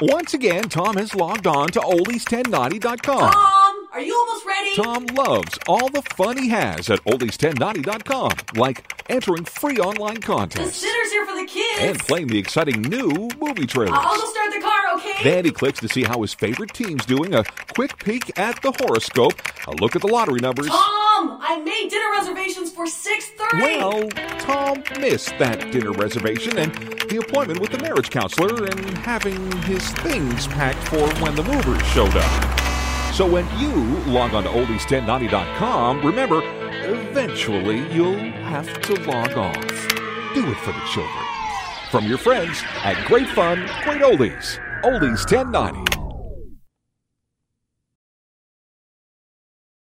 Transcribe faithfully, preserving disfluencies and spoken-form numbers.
Once again, Tom has logged on to oldies ten ninety dot com. Tom, are you almost ready? Tom loves all the fun he has at oldies ten ninety dot com, like entering free online The contests sitter's here for the kids. and playing the exciting new movie trailers. I'll go start the car, okay? Then he clicks to see how his favorite team's doing, a quick peek at the horoscope, a look at the lottery numbers. Tom, I made dinner reservations for six thirty. Well, Tom missed that dinner reservation and the appointment with the marriage counselor and having his things packed for when the movers showed up. So when you log on to oldies ten ninety dot com, remember, eventually you'll have to log off. Do it for the children. From your friends at Great Fun, Great Oldies. oldies ten ninety.